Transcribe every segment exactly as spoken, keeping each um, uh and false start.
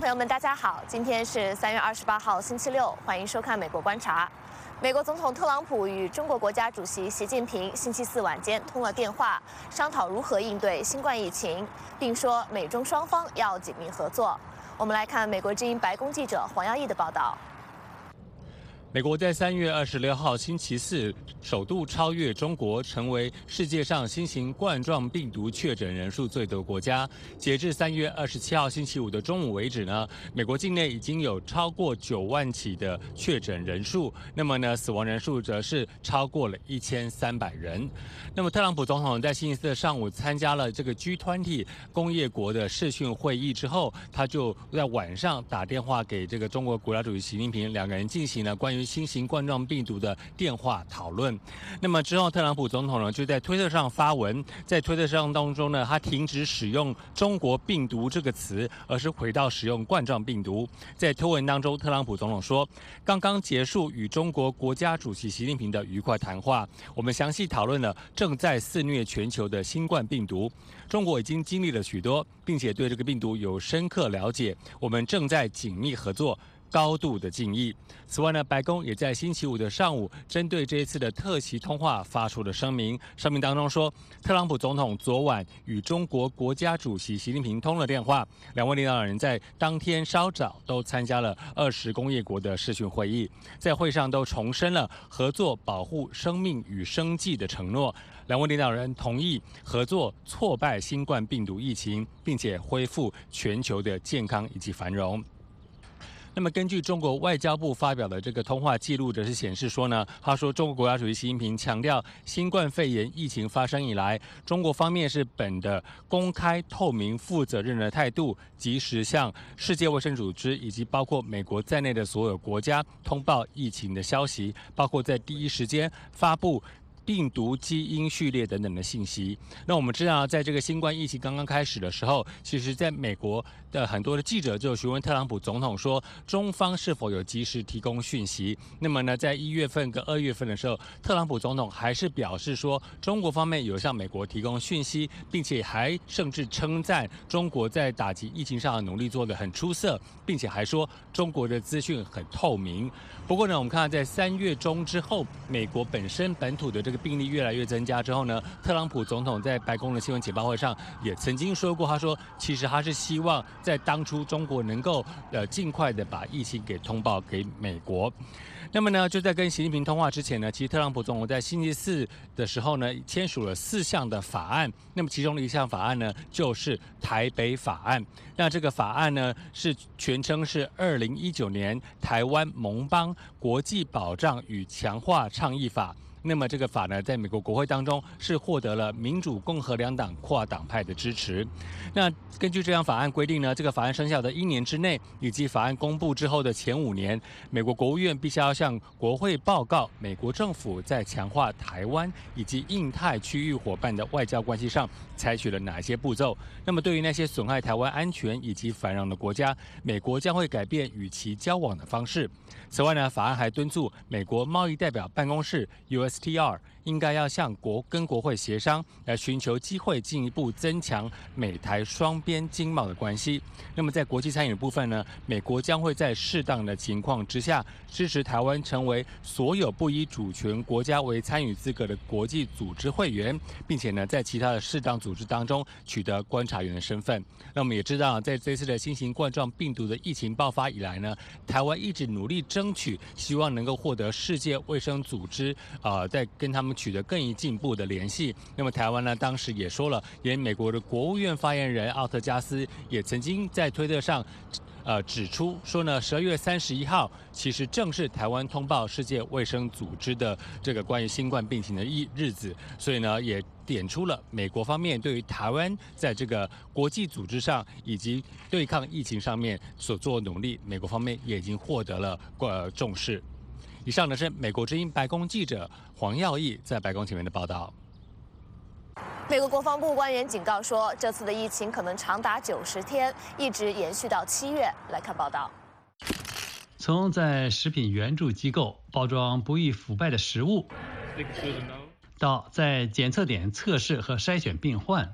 朋友们，大家好，今天是三月二十八号，星期六，欢迎收看《美国观察》。美国总统特朗普与中国国家主席习近平星期四晚间通了电话，商讨如何应对新冠疫情，并说美中双方要紧密合作。我们来看美国之音白宫记者黄耀义的报道。 美国在三月二十六号星期四首度超越中国，成为世界上新型冠状病毒确诊人数最多的国家。截至三月二十七号星期五的中午为止呢，美国境内已经有超过九万起的确诊人数，那么呢，死亡人数则是超过了一千三百人。那么，特朗普总统在星期四的上午参加了这个 G 二十 工业国的视讯会议之后，他就在晚上打电话给这个中国国家主席习近平，两个人进行了关于 新型冠状病毒的电话讨论。那么之后，特朗普总统呢就在推特上发文，在推特上当中呢，他停止使用“中国病毒”这个词，而是回到使用冠状病毒。在推文当中，特朗普总统说：“刚刚结束与中国国家主席习近平的愉快谈话，我们详细讨论了正在肆虐全球的新冠病毒。中国已经经历了许多，并且对这个病毒有深刻了解。我们正在紧密合作。” 高度的敬意。此外呢，白宫也在星期五的上午，针对这一次的特席通话发出了声明。声明当中说，特朗普总统昨晚与中国国家主席习近平通了电话，两位领导人在当天稍早都参加了二十工业国的视讯会议，在会上都重申了合作保护生命与生计的承诺。两位领导人同意合作挫败新冠病毒疫情，并且恢复全球的健康以及繁荣。 那么，根据中国外交部发表的这个通话记录，则是显示说呢，他说中国国家主席习近平强调，新冠肺炎疫情发生以来，中国方面是本着公开、透明、负责任的态度，及时向世界卫生组织以及包括美国在内的所有国家通报疫情的消息，包括在第一时间发布 病毒基因序列等等的信息。那我们知道，在这个新冠疫情刚刚开始的时候，其实在美国的很多的记者就询问特朗普总统说，中方是否有及时提供讯息？那么呢，在一月份跟二月份的时候，特朗普总统还是表示说，中国方面有向美国提供讯息，并且还甚至称赞中国在打击疫情上的努力做得很出色，并且还说中国的资讯很透明。不过呢，我们看到在三月中之后，美国本身本土的这个 病例越来越增加之后呢，特朗普总统在白宫的新闻简报会上也曾经说过，他说其实他是希望在当初中国能够呃尽快的把疫情给通报给美国。那么呢，就在跟习近平通话之前呢，其实特朗普总统在星期四的时候呢，签署了四项的法案。那么其中的一项法案呢，就是台北法案。那这个法案呢，是全称是二零一九年台湾盟邦国际保障与强化倡议法。 那么这个法呢，在美国国会当中是获得了民主、共和两党跨党派的支持。那根据这项法案规定呢，这个法案生效的一年之内，以及法案公布之后的前五年，美国国务院必须要向国会报告美国政府在强化台湾以及印太区域伙伴的外交关系上采取了哪些步骤。那么对于那些损害台湾安全以及繁荣的国家，美国将会改变与其交往的方式。此外呢，法案还敦促美国贸易代表办公室 U S T R 应该要向国跟国会协商，来寻求机会进一步增强美台双边经贸的关系。那么在国际参与的部分呢，美国将会在适当的情况之下，支持台湾成为所有不以主权国家为参与资格的国际组织会员，并且呢，在其他的适当组织当中取得观察员的身份。那我们也知道，在这次的新型冠状病毒的疫情爆发以来呢，台湾一直努力争取，希望能够获得世界卫生组织啊、呃，在跟他们 取得更进一步的联系。那么台湾呢，当时也说了，连美国的国务院发言人奥特加斯也曾经在推特上，呃指出说呢，十二月三十一号其实正是台湾通报世界卫生组织的这个关于新冠病情的日日子，所以呢，也点出了美国方面对于台湾在这个国际组织上以及对抗疫情上面所做的努力，美国方面也已经获得了呃重视。 以上呢是美国之音白宫记者黄耀义在白宫前面的报道。 美国国防部官员警告说，这次的疫情可能长达九十天，一直延续到七月。来看报道。 从在食品援助机构包装不易腐败的食物，到在检测点测试和筛选病患，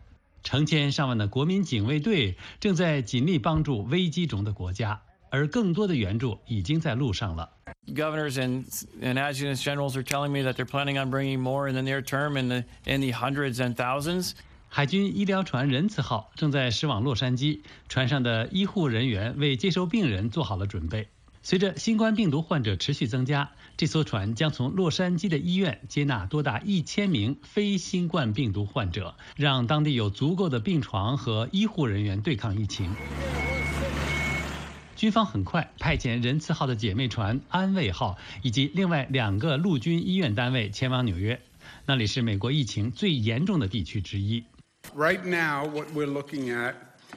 成千上万的国民警卫队正在尽力帮助危机中的国家，而更多的援助已经在路上了。 Governors and and adjutants generals are telling me that they're planning on bringing more in the near term in the in the hundreds and thousands. 海军医疗船仁慈号正在驶往洛杉矶，船上的医护人员为接收病人做好了准备。随着新冠病毒患者持续增加，这艘船将从洛杉矶的医院接纳多达一千名非新冠病毒患者，让当地有足够的病床和医护人员对抗疫情。军方很快派遣仁慈号的姐妹船安慰号以及另外两个陆军医院单位前往纽约，那里是美国疫情最严重的地区之一。 Right now, what we're looking at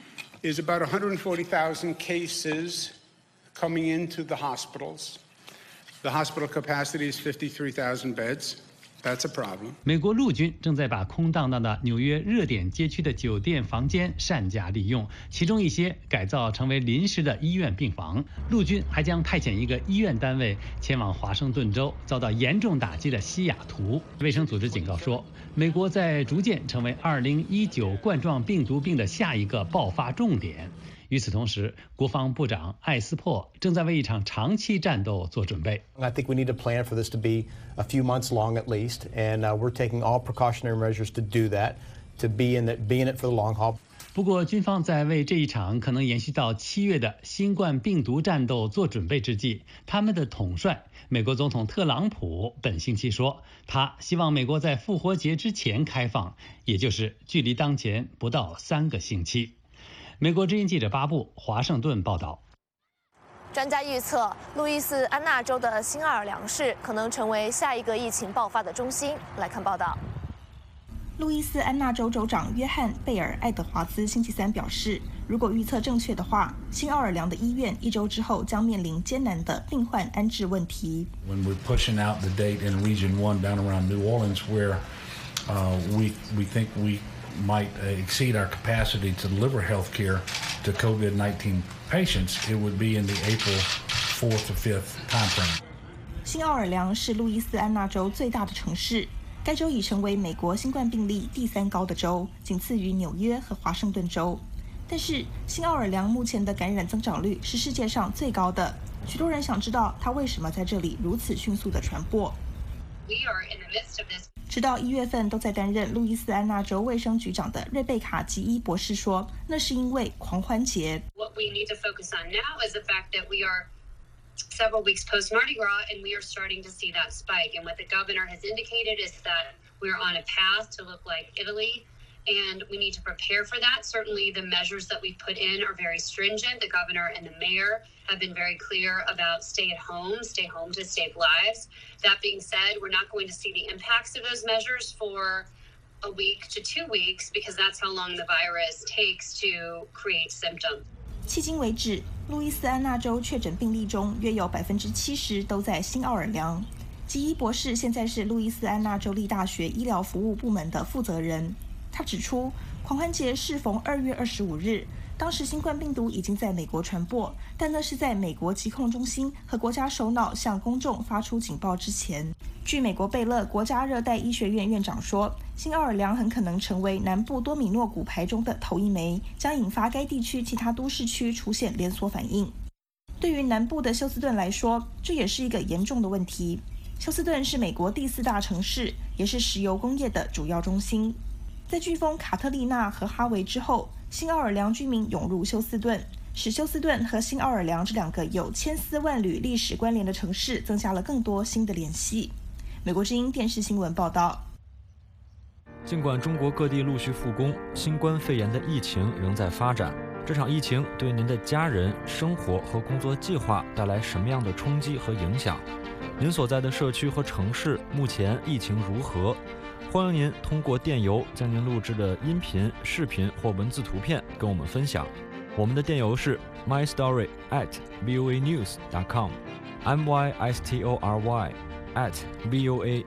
is about one hundred forty thousand cases coming into the hospitals. The hospital capacity is fifty-three thousand beds. That's a problem. 美国陆军正在把空荡荡的纽约热点街区的酒店房间善加利用，其中一些改造成为临时的医院病房。陆军还将派遣一个医院单位前往华盛顿州遭到严重打击的西雅图。卫生组织警告说，美国在逐渐成为二零一九冠状病毒病的下一个爆发重点。与此同时，国防部长艾斯珀正在为一场长期战斗做准备。 I think we need to plan for this to be a few months long at least, and uh, we're taking all precautionary measures to do that, to be in, the, be in it for the long haul. 不过，军方在为这一场可能延续到七月的新冠病毒战斗做准备之际，他们的统帅美国总统特朗普本星期说，他希望美国在复活节之前开放，也就是距离当前不到三个星期。美国之音记者巴布华盛顿报道。 专家预测，路易斯安那州的新奥尔良市可能成为下一个疫情爆发的中心。来看报道。 路易斯安那州州长约翰·贝尔·爱德华兹星期三表示，如果预测正确的话，新奥尔良的医院一周之后将面临艰难的病患安置问题。 When we're pushing out the date in Region One down around New Orleans, where uh, we we think we might exceed our capacity to deliver health care to COVID nineteen patients, it would be in the April fourth or fifth timeframe. 新奥尔良是路易斯安那州最大的城市，该州已成为美国新冠病例第三高的州，仅次于纽约和华盛顿州。但是，新奥尔良目前的感染增长率是世界上最高的，许多人想知道它为什么在这里如此迅速的传播。 We are in the midst of this. 直到一月份都在担任路易斯安那州卫生局长的瑞贝卡·吉伊博士说，那是因为狂欢节。 What we need to focus on now is the fact that we are several weeks post Mardi Gras, and we are starting to see that spike. And what the governor has indicated is that we're on a path to look like Italy, and we need to prepare for that. Certainly, the measures that we put in are very stringent. The governor and the mayor have been very clear about stay at home, stay home to save lives. That being said, we're not going to see the impacts of those measures for a week to two weeks because that's how long the virus takes to create symptoms. 迄今为止，路易斯安那州确诊病例中约有百分之七十都在新奥尔良。吉伊博士现在是路易斯安那州立大学医疗服务部门的负责人。他指出，狂欢节适逢二月二十五日，当时新冠病毒已经在美国传播，但那是在美国疾控中心和国家首脑向公众发出警报之前。据美国贝勒国家热带医学院院长说，新奥尔良很可能成为南部多米诺骨牌中的头一枚，将引发该地区其他都市区出现连锁反应。对于南部的休斯顿来说，这也是一个严重的问题。休斯顿是美国第四大城市，也是石油工业的主要中心。在飓风卡特丽娜和哈维之后，新奥尔良居民涌入休斯顿，使休斯顿和新奥尔良这两个有千丝万缕历史关联的城市增加了更多新的联系。美国之音电视新闻报道。 尽管中国各地陆续复工，新冠肺炎的疫情仍在发展。这场疫情对您的家人、生活和工作计划带来什么样的冲击和影响？您所在的社区和城市目前疫情如何？欢迎您通过电邮将您录制的音频、视频或文字图片跟我们分享。我们的电邮是 my story at voa news dot com，m y s t o r y at voa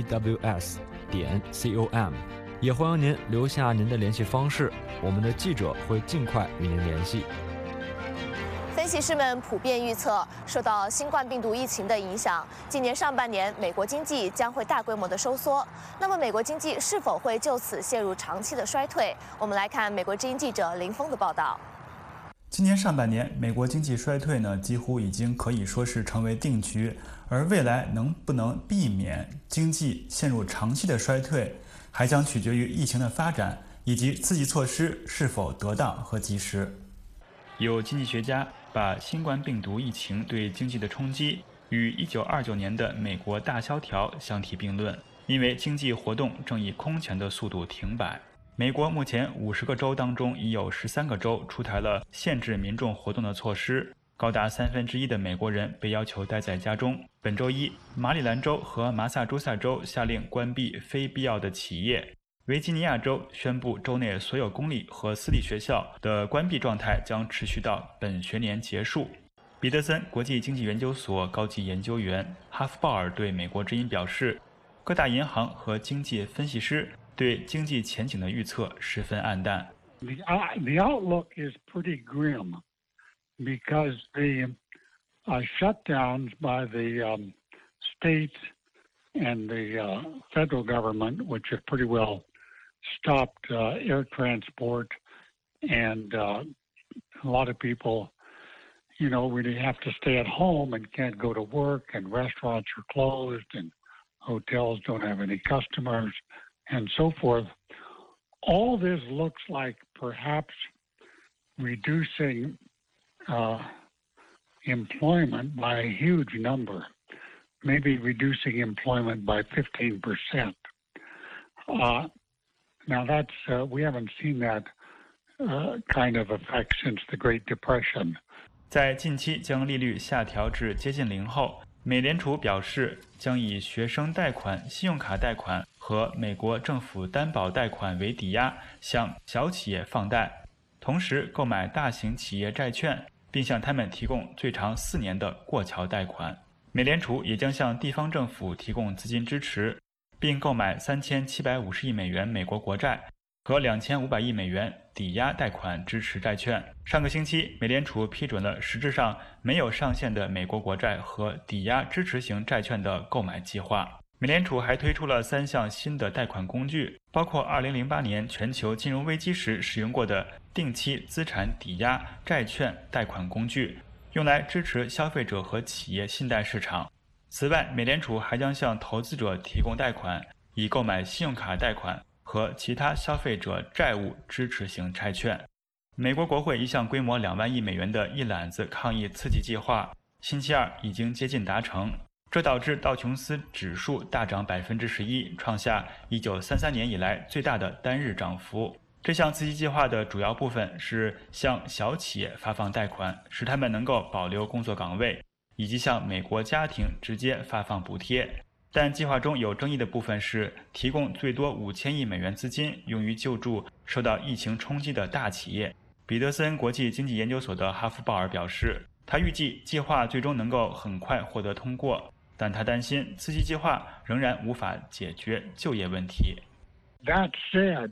news 点 com。也欢迎您留下您的联系方式，我们的记者会尽快与您联系。 分分析师们普遍预测，受到新冠病毒疫情的影响，今年上半年美国经济将会大规模的收缩。那么，美国经济是否会就此陷入长期的衰退？我们来看美国之音记者林峰的报道。 今年上半年，美国经济衰退呢，几乎已经可以说是成为定局。而未来能不能避免经济陷入长期的衰退，还将取决于疫情的发展以及刺激措施是否得当和及时。有经济学家把新冠病毒疫情对经济的冲击与一九二九年的美国大萧条相提并论，因为经济活动正以空前的速度停摆。美国目前五十个州当中已有十三个州出台了限制民众活动的措施，高达三分之一的美国人被要求待在家中。本周一，马里兰州和麻萨诸塞州下令关闭非必要的企业。维吉尼亚州宣布州内所有公立和私立学校的关闭状态将持续到本学年结束。彼得森国际经济研究所高级研究员哈夫鲍尔对美国之音表示，各大银行和经济分析师对经济前景的预测十分暗淡。 The, uh, the outlook is pretty grim because the uh, shutdowns by the um, states and the uh, federal government, which have pretty well stopped uh, air transport, and uh, a lot of people, you know, really have to stay at home and can't go to work, and restaurants are closed, and hotels don't have any customers, and so forth. All this looks like perhaps reducing uh, employment by a huge number, maybe reducing employment by fifteen percent. Uh, now that's, uh, we haven't seen that uh, kind of effect since the Great Depression. 在近期将利率下调至接近零后，美联储表示将以学生贷款、信用卡贷款和美国政府担保贷款为抵押，向小企业放贷，同时购买大型企业债券，并向他们提供最长四年的过桥贷款。美联储也将向地方政府提供资金支持，并购买三千七百五十亿美元美国国债和两千五百亿美元抵押贷款支持债券。上个星期，美联储批准了实质上没有上限的美国国债和抵押支持型债券的购买计划。美联储还推出了三项新的贷款工具，包括二零零八年全球金融危机时使用过的定期资产抵押债券贷款工具，用来支持消费者和企业信贷市场。此外，美联储还将向投资者提供贷款，以购买信用卡贷款和其他消费者债务支持型债券。美国国会一项规模两万亿美元的一揽子抗疫刺激计划，星期二已经接近达成，这导致道琼斯指数大涨百分之十一，创下一九三三年以来最大的单日涨幅。这项刺激计划的主要部分是向小企业发放贷款，使他们能够保留工作岗位，以及向美国家庭直接发放补贴。但计划中有争议的部分是提供最多五千亿美元资金用于救助受到疫情冲击的大企业。彼得森国际经济研究所的哈夫鲍尔表示，他预计计划最终能够很快获得通过，但他担心刺激计划仍然无法解决就业问题。 That said,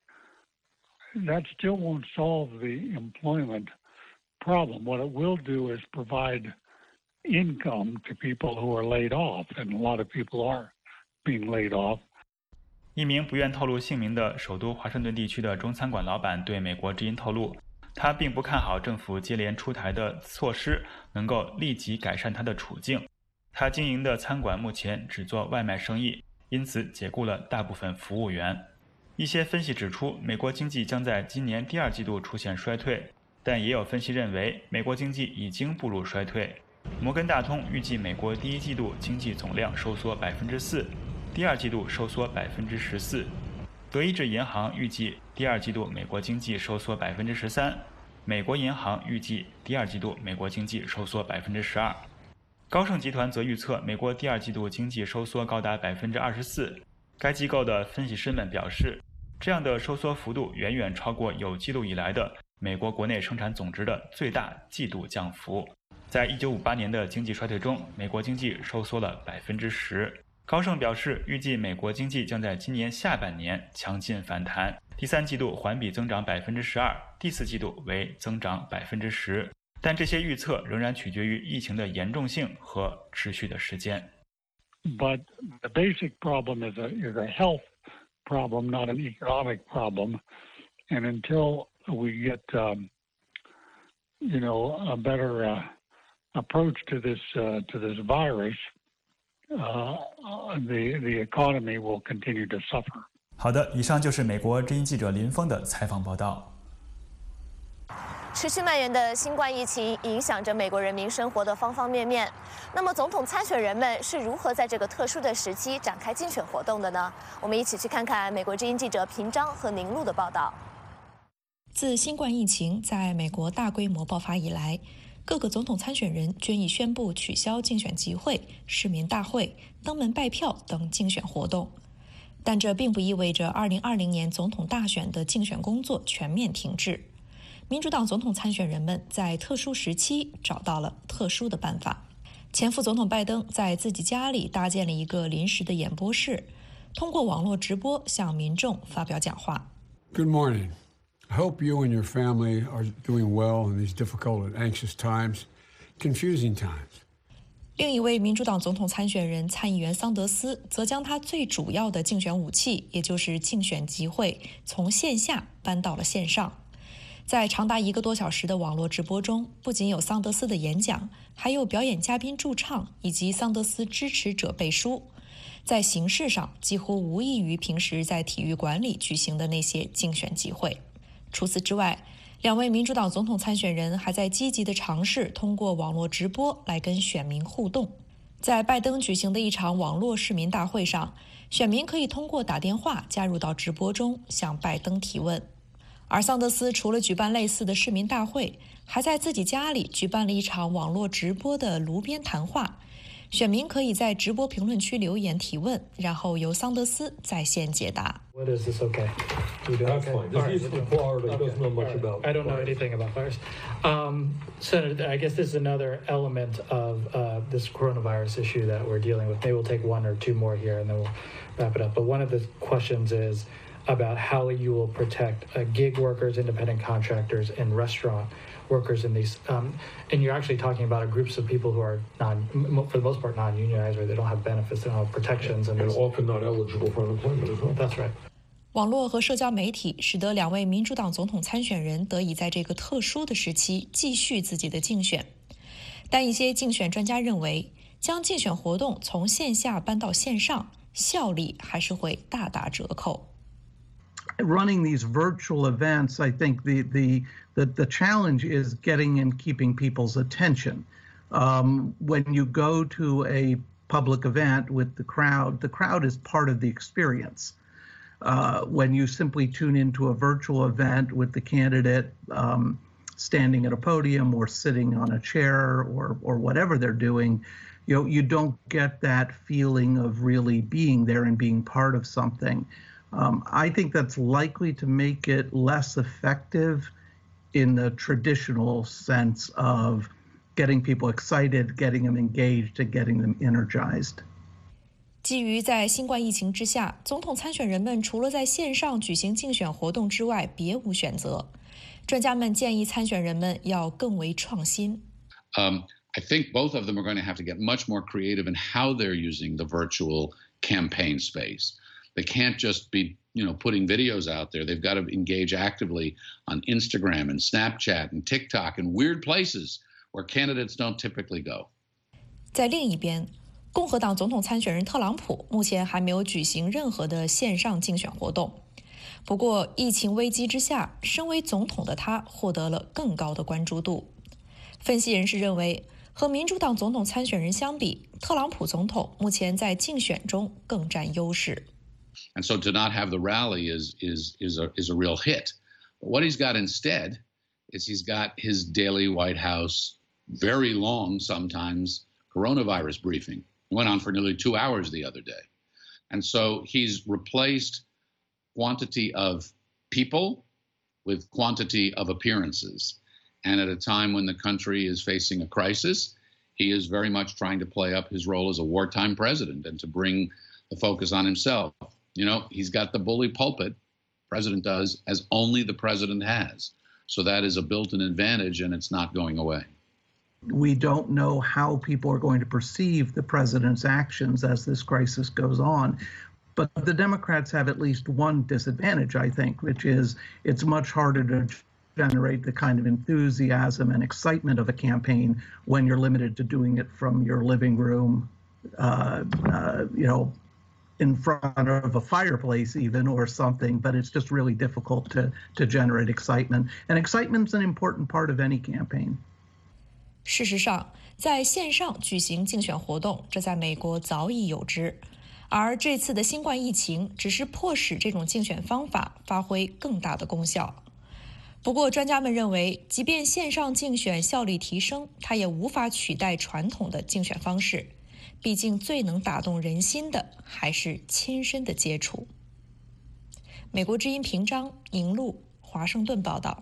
that still won't solve the employment problem. What it will do is provide income to people who are laid off, and a lot of people are being laid off. 一名不愿透露姓名的首都华盛顿地区的中餐馆老板对美国之音透露，他并不看好政府接连出台的措施能够立即改善他的处境。他经营的餐馆目前只做外卖生意，因此解雇了大部分服务员。一些分析指出，美国经济将在今年第二季度出现衰退，但也有分析认为美国经济已经步入衰退。摩根大通预计美国第一季度经济总量收缩百分之四，第二季度收缩百分之十四。德意志银行预计第二季度美国经济收缩百分之十三，美国银行预计第二季度美国经济收缩百分之十二。高盛集团则预测美国第二季度经济收缩高达百分之二十四。该机构的分析师们表示，这样的收缩幅度远远超过有记录以来的美国国内生产总值的最大季度降幅。在一九五八年的经济衰退中，美国经济收缩了百分之十。高盛表示，预计美国经济将在今年下半年强劲反弹，第三季度环比增长百分之十二，第四季度为增长百分之十。 但这些预测仍然取决于疫情的严重性和持续的时间。 But the basic problem is a is a health problem, not an economic problem. And until we get, um, you know, a better uh, approach to this uh, to this virus, uh, the the economy will continue to suffer. 好的，以上就是美国之音记者林峰的采访报道。 持续蔓延的新冠疫情影响着美国人民生活的方方面面。那么，总统参选人们是如何在这个特殊的时期展开竞选活动的呢？我们一起去看看美国之音记者平章和宁路的报道。 自新冠疫情在美国大规模爆发以来，各个总统参选人均已宣布取消竞选集会、市民大会、登门拜票等竞选活动。但这并不意味着二零二零年总统大选的竞选工作全面停滞。民主党总统参选人们在特殊时期找到了特殊的办法。前副总统拜登在自己家里搭建了一个临时的演播室，通过网络直播向民众发表讲话。 Good morning. I hope you and your family are doing well in these difficult and anxious times, confusing times. 另一位民主党总统参选人参议员桑德斯则将他最主要的竞选武器，也就是竞选集会，从线下搬到了线上。在长达一个多小时的网络直播中，不仅有桑德斯的演讲，还有表演嘉宾驻唱以及桑德斯支持者背书。在形式上，几乎无异于平时在体育馆里举行的那些竞选集会。除此之外，两位民主党总统参选人还在积极地尝试通过网络直播来跟选民互动。在拜登举行的一场网络市民大会上，选民可以通过打电话加入到直播中，向拜登提问。而桑德斯除了举办类似的市民大会，还在自己家里举办了一场网络直播的炉边谈话。选民可以在直播评论区留言提问，然后由桑德斯在线解答。 What is this? Okay. That's fine. Just he's from Florida. He doesn't know much about. I don't know anything about virus. Um, Senator, I guess this is another element of uh, this coronavirus issue that we're dealing with. Maybe we'll take one or two more here, and then we'll wrap it up. But one of the questions is about how you will protect uh, gig workers, independent contractors, and restaurant workers in these. Um, and you're actually talking about groups of people who are non, for the most part, non-unionized, or they don't have benefits, they don't have protections, and, and often not eligible for unemployment as well. That's right. 网络和社交媒体使得两位民主党总统参选人得以在这个特殊的时期继续自己的竞选。但一些竞选专家认为，将竞选活动从线下搬到线上，效力还是会大打折扣。 Running these virtual events, I think the the the, the challenge is getting and keeping people's attention. Um, when you go to a public event with the crowd, the crowd is part of the experience. Uh, when you simply tune into a virtual event with the candidate um, standing at a podium or sitting on a chair or or whatever they're doing, you know, you don't get that feeling of really being there and being part of something. Um, I think that's likely to make it less effective in the traditional sense of getting people excited, getting them engaged, and getting them energized. 基于在新冠疫情之下，总统参选人们除了在线上举行竞选活动之外，别无选择。专家们建议参选人们要更为创新。 Um, I think both of them are going to have to get much more creative in how they're using the virtual campaign space. They can't just be, you know, putting videos out there. They've got to engage actively on Instagram and Snapchat and TikTok and weird places where candidates don't typically go. 在另一边，共和党总统参选人特朗普目前还没有举行任何的线上竞选活动。不过，疫情危机之下，身为总统的他获得了更高的关注度。分析人士认为，和民主党总统参选人相比，特朗普总统目前在竞选中更占优势。 And so to not have the rally is is is a is a real hit. But what he's got instead is he's got his daily White House, very long sometimes, coronavirus briefing. It went on for nearly two hours the other day. And so he's replaced quantity of people with quantity of appearances. And at a time when the country is facing a crisis, he is very much trying to play up his role as a wartime president and to bring the focus on himself. You know, he's got the bully pulpit, president does, as only the president has. So that is a built-in advantage, and it's not going away. We don't know how people are going to perceive the president's actions as this crisis goes on. But the Democrats have at least one disadvantage, I think, which is it's much harder to generate the kind of enthusiasm and excitement of a campaign when you're limited to doing it from your living room, uh, uh, you know, in front of a fireplace even or something, but it's just really difficult to, to generate excitement. And excitement's an important part of any campaign. 事实上，在线上举行竞选活动，这在美国早已有之。而这次的新冠疫情只是迫使这种竞选方法发挥更大的功效。不过，专家们认为，即便线上竞选效率提升，它也无法取代传统的竞选方式。毕竟，最能打动人心的还是亲身的接触。美国之音平章、银路，华盛顿报道。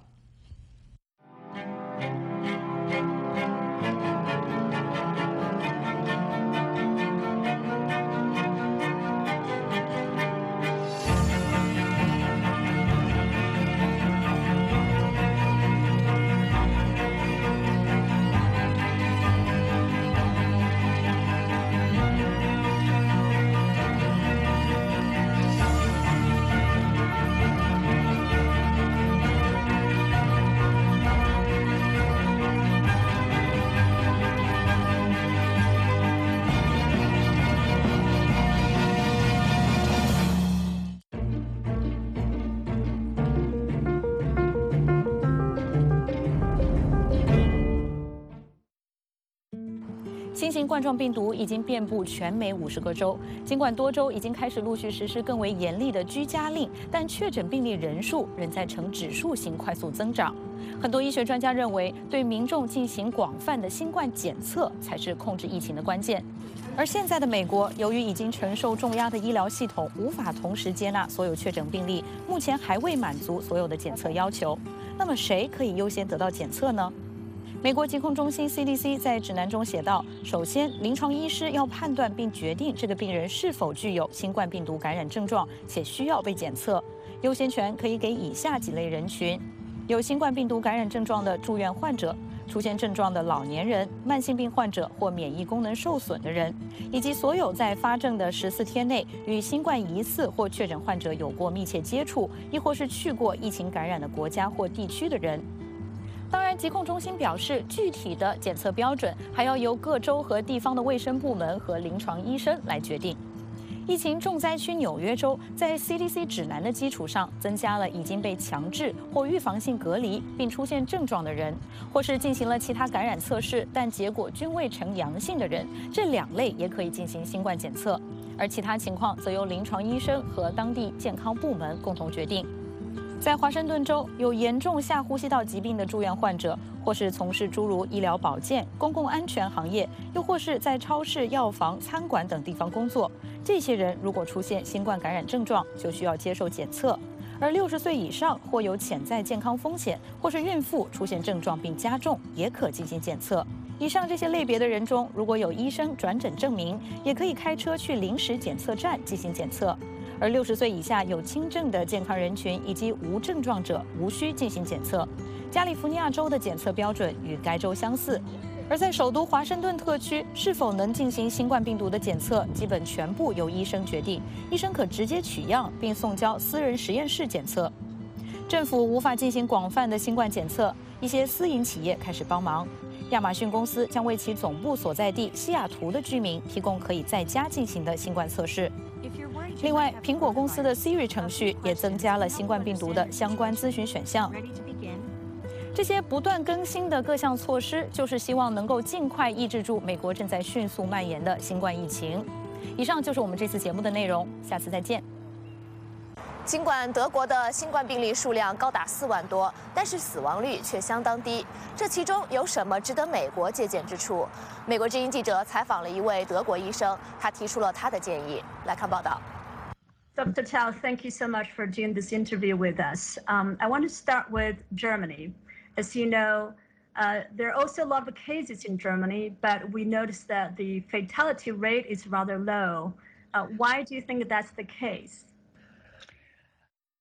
新型冠状病毒已经遍布全美五十个州，尽管多州已经开始陆续实施更为严厉的居家令，但确诊病例人数仍在呈指数型快速增长。很多医学专家认为，对民众进行广泛的新冠检测才是控制疫情的关键。而现在的美国，由于已经承受重压的医疗系统无法同时接纳所有确诊病例，目前还未满足所有的检测要求。那么，谁可以优先得到检测呢？美国疾控中心 C D C 在指南中写道：首先，临床医师要判断并决定这个病人是否具有新冠病毒感染症状，且需要被检测。优先权可以给以下几类人群：有新冠病毒感染症状的住院患者、出现症状的老年人、慢性病患者或免疫功能受损的人，以及所有在发症的十四天内与新冠疑似或确诊患者有过密切接触，亦或是去过疫情感染的国家或地区的人。当然，疾控中心表示，具体的检测标准还要由各州和地方的卫生部门和临床医生来决定。疫情重灾区纽约州在 C D C 指南的基础上，增加了已经被强制或预防性隔离并出现症状的人，或是进行了其他感染测试但结果均未呈阳性的人，这两类也可以进行新冠检测。而其他情况则由临床医生和当地健康部门共同决定。在华盛顿州，有严重下呼吸道疾病的住院患者，或是从事诸如医疗保健、公共安全行业，又或是在超市、药房、餐馆等地方工作，这些人如果出现新冠感染症状，就需要接受检测。而六十岁以上或有潜在健康风险，或是孕妇出现症状并加重，也可进行检测。以上这些类别的人中，如果有医生转诊证明，也可以开车去临时检测站进行检测。而六十岁以下有轻症的健康人群以及无症状者无需进行检测。加利福尼亚州的检测标准与该州相似。而在首都华盛顿特区，是否能进行新冠病毒的检测，基本全部由医生决定。医生可直接取样并送交私人实验室检测。政府无法进行广泛的新冠检测，一些私营企业开始帮忙。亚马逊公司将为其总部所在地西雅图的居民提供可以在家进行的新冠测试。另外，苹果公司的 Siri 程序也增加了新冠病毒的相关咨询选项。这些不断更新的各项措施，就是希望能够尽快抑制住美国正在迅速蔓延的新冠疫情。以上就是我们这次节目的内容，下次再见。 尽管德国的新冠病例数量高达四万多，但是死亡率却相当低。这其中有什么值得美国借鉴之处？美国之音记者采访了一位德国医生，他提出了他的建议。来看报道。 Doctor Tao, thank you so much for doing this interview with us. Um, I want to start with Germany. As you know, uh, there are also a lot of cases in Germany, but we noticed that the fatality rate is rather low. Uh, why do you think that's the case?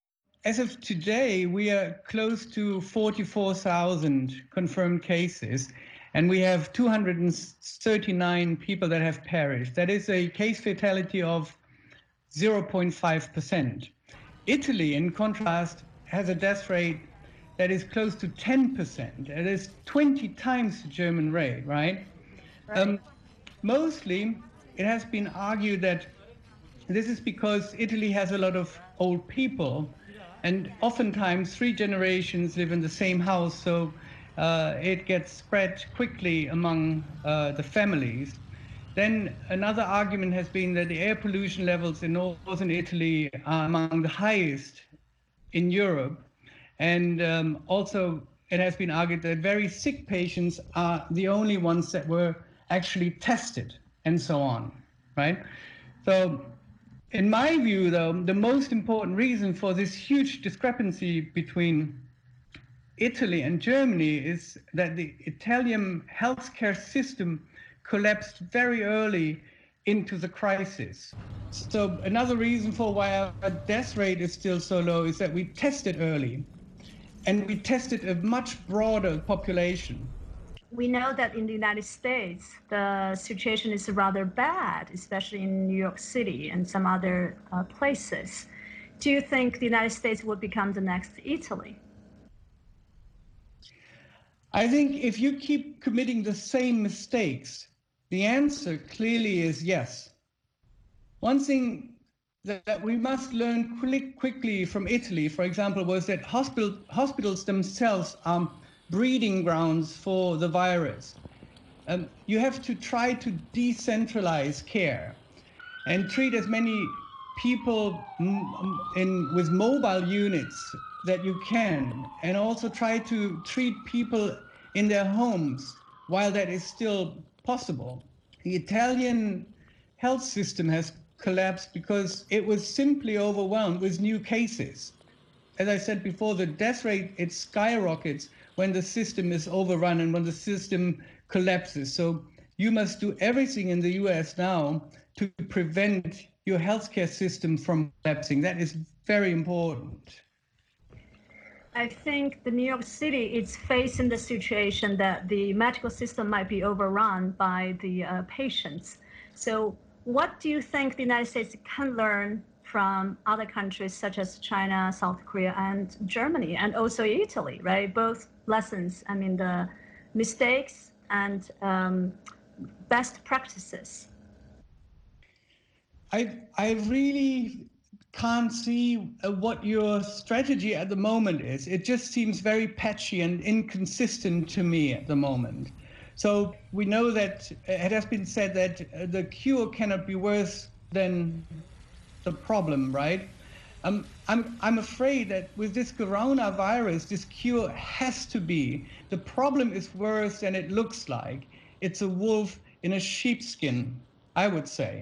as of today, we are close to forty-four thousand confirmed cases, and we have two hundred thirty-nine people that have perished. That is a case fatality of zero point five percent. Italy, in contrast, has a death rate that is close to ten percent. It is twenty times the German rate, right? right. Um, mostly, it has been argued that this is because Italy has a lot of old people, and oftentimes three generations live in the same house, so uh, it gets spread quickly among uh, the families. Then another argument has been that the air pollution levels in northern Italy are among the highest in Europe. And um, also it has been argued that very sick patients are the only ones that were actually tested and so on, right? So in my view, though, the most important reason for this huge discrepancy between Italy and Germany is that the Italian healthcare system collapsed very early into the crisis. So another reason for why our death rate is still so low is that we tested early, and we tested a much broader population. We know that in the United States, the situation is rather bad, especially in New York City and some other uh, places. Do you think the United States will become the next Italy? I think if you keep committing the same mistakes, the answer clearly is yes. One thing that, that we must learn quick, quickly from Italy, for example, was that hospital, hospitals themselves are breeding grounds for the virus. Um, you have to try to decentralize care and treat as many people in, with mobile units that you can, and also try to treat people in their homes while that is still possible. The Italian health system has collapsed because it was simply overwhelmed with new cases. As I said before, the death rate, it skyrockets when the system is overrun and when the system collapses. So you must do everything in the U S now to prevent your healthcare system from collapsing. That is very important. I think the New York City is facing the situation that the medical system might be overrun by the uh, patients. So what do you think the United States can learn from other countries such as China, South Korea, and Germany, and also Italy, right? Both lessons, I mean, the mistakes and um, best practices. I, I really can't see uh, what your strategy at the moment is. It just seems very patchy and inconsistent to me at the moment. So we know that it has been said that the cure cannot be worse than the problem, right? Um, I'm, I'm afraid that with this coronavirus, this cure has to be. The problem is worse than it looks like. It's a wolf in a sheepskin, I would say.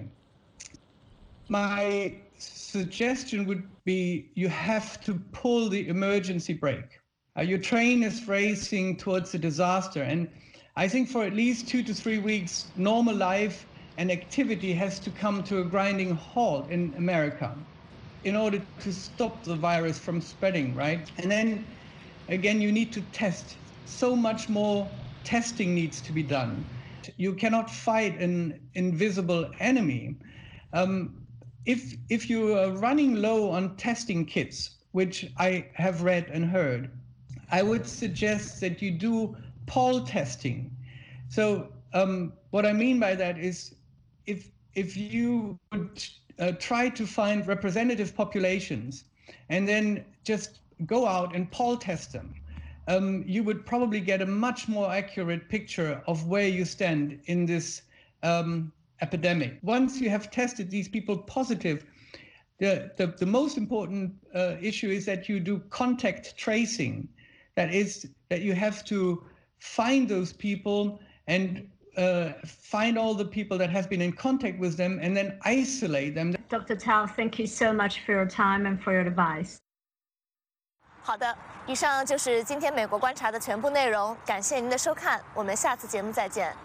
My suggestion would be you have to pull the emergency brake. Uh, your train is racing towards a disaster, and I think for at least two to three weeks, normal life and activity has to come to a grinding halt in America in order to stop the virus from spreading, right? And then again, you need to test. So much more testing needs to be done. You cannot fight an invisible enemy. Um, if, if you are running low on testing kits, which I have read and heard, I would suggest that you do poll testing. So um, what I mean by that is if, if you would uh, try to find representative populations and then just go out and poll test them, um, you would probably get a much more accurate picture of where you stand in this um, epidemic. Once you have tested these people positive, the, the, the most important uh, issue is that you do contact tracing. That is, that you have to find those people and uh, find all the people that have been in contact with them and then isolate them. Doctor Tao, thank you so much for your time and for your advice. 好的，以上就是今天美国观察的全部内容，感谢您的收看，我们下次节目再见。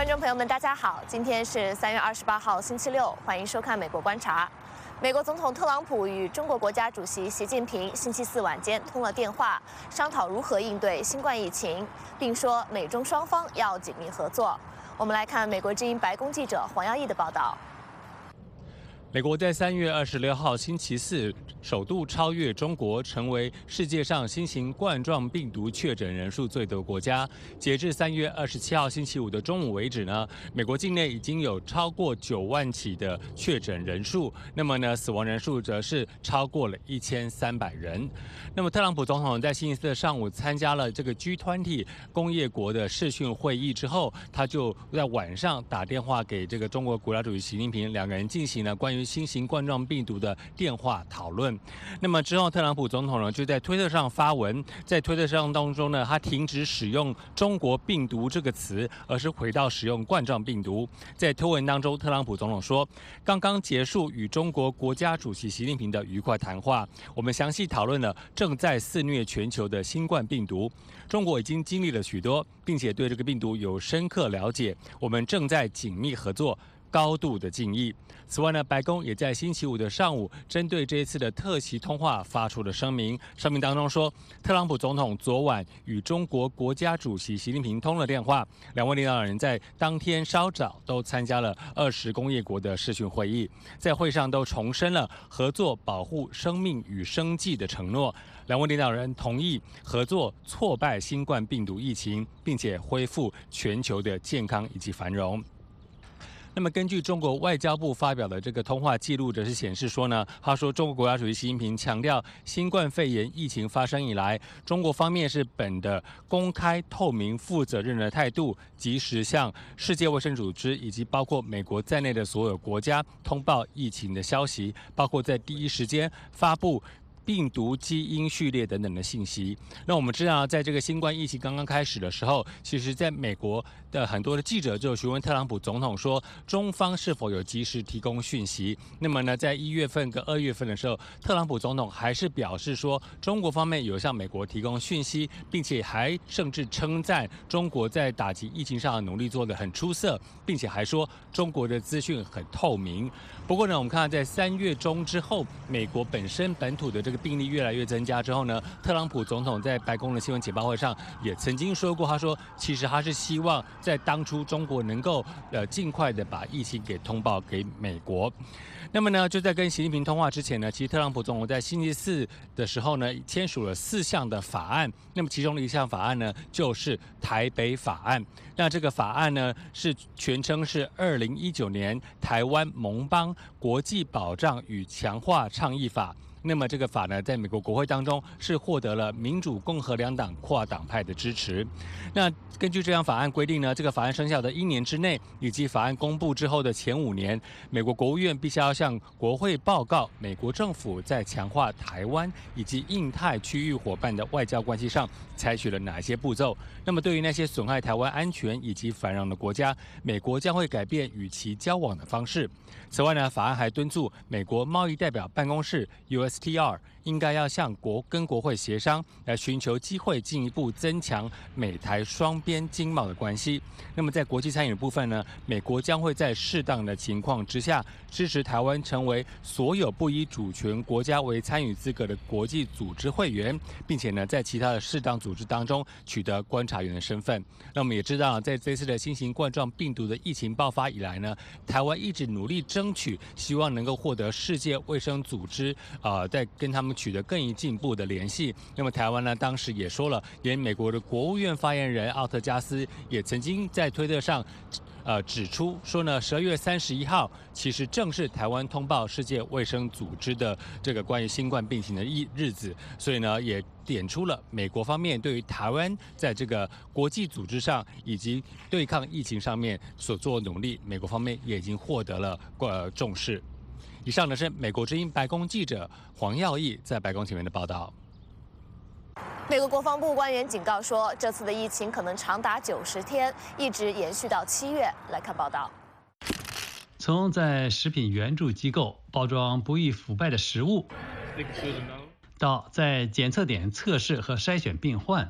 观众朋友们，大家好，今天是三月二十八号，星期六，欢迎收看《美国观察》。美国总统特朗普与中国国家主席习近平星期四晚间通了电话，商讨如何应对新冠疫情，并说美中双方要紧密合作。我们来看美国之音白宫记者黄耀义的报道。 美国在三月二十六号星期四首度超越中国，成为世界上新型冠状病毒确诊人数最多的国家。截至三月二十七号星期五的中午为止呢，美国境内已经有超过九万起的确诊人数，那么呢，死亡人数则是超过了一千三百人。那么，特朗普总统在星期四的上午参加了这个 G 二十 工业国的视讯会议之后，他就在晚上打电话给这个中国国家主席习近平，两个人进行了关于新型冠状病毒的电话讨论。那么之后，特朗普总统呢就在推特上发文，在推特上当中呢，他停止使用“中国病毒”这个词，而是回到使用“冠状病毒”。在推文当中，特朗普总统说：“刚刚结束与中国国家主席习近平的愉快谈话，我们详细讨论了正在肆虐全球的新冠病毒。中国已经经历了许多，并且对这个病毒有深刻了解，我们正在紧密合作。”高度的敬意。此外呢，白宫也在星期五的上午针对这一次的特席通话发出了声明。声明当中说，特朗普总统昨晚与中国国家主席习近平通了电话，两位领导人在当天稍早都参加了二十工业国的视讯会议，在会上都重申了合作保护生命与生计的承诺。两位领导人同意合作挫败新冠病毒疫情，并且恢复全球的健康以及繁荣。那么，根据中国外交部发表的这个通话记录，则是显示说呢，他说中国国家主席习近平强调，新冠肺炎疫情发生以来，中国方面是本着公开、透明、负责任的态度，及时向世界卫生组织以及包括美国在内的所有国家通报疫情的消息，包括在第一时间发布病毒基因序列等等的信息。那我们知道，在这个新冠疫情刚刚开始的时候，其实在美国的很多的记者就询问特朗普总统说，中方是否有及时提供讯息。那么呢，在一月份跟二月份的时候，特朗普总统还是表示说，中国方面有向美国提供讯息，并且还甚至称赞中国在打击疫情上的努力做得很出色，并且还说中国的资讯很透明。不过呢，我们看到在三月中之后，美国本身本土的这个病例越来越增加之后呢，特朗普总统在白宫的新闻简报会上也曾经说过，他说其实他是希望在当初中国能够呃尽快的把疫情给通报给美国。那么呢，就在跟习近平通话之前呢，其实特朗普总统在星期四的时候呢，签署了四项的法案。那么其中的一项法案呢，就是台北法案。那这个法案呢，是全称是二零一九年台湾盟邦国际保障与强化倡议法。那么这个法呢，在美国国会当中是获得了民主、共和两党跨党派的支持。那根据这项法案规定呢，这个法案生效的一年之内，以及法案公布之后的前五年，美国国务院必须要向国会报告美国政府在强化台湾以及印太区域伙伴的外交关系上采取了哪些步骤。那么对于那些损害台湾安全以及繁荣的国家，美国将会改变与其交往的方式。此外呢，法案还敦促美国贸易代表办公室 U S T R 应该要向国跟国会协商，来寻求机会进一步增强美台双边经贸的关系。那么在国际参与的部分呢，美国将会在适当的情况之下，支持台湾成为所有不以主权国家为参与资格的国际组织会员，并且呢，在其他的适当组织当中取得观察员的身份。那我们也知道，在这次的新型冠状病毒的疫情爆发以来呢，台湾一直努力争取，希望能够获得世界卫生组织呃，在跟他们取得更进一步的联系。那么台湾呢，当时也说了，连美国的国务院发言人奥特加斯也曾经在推特上呃指出说呢，十二月三十一号其实正是台湾通报世界卫生组织的这个关于新冠病情的日日子，所以呢，也点出了美国方面对于台湾在这个国际组织上以及对抗疫情上面所做的努力，美国方面也已经获得了呃重视。以上呢是美国之音白宫记者黄耀义在白宫前面的报道。 美国国防部官员警告说，这次的疫情可能长达九十天，一直延续到七月。来看报道。 从在食品援助机构包装不易腐败的食物，到在检测点测试和筛选病患，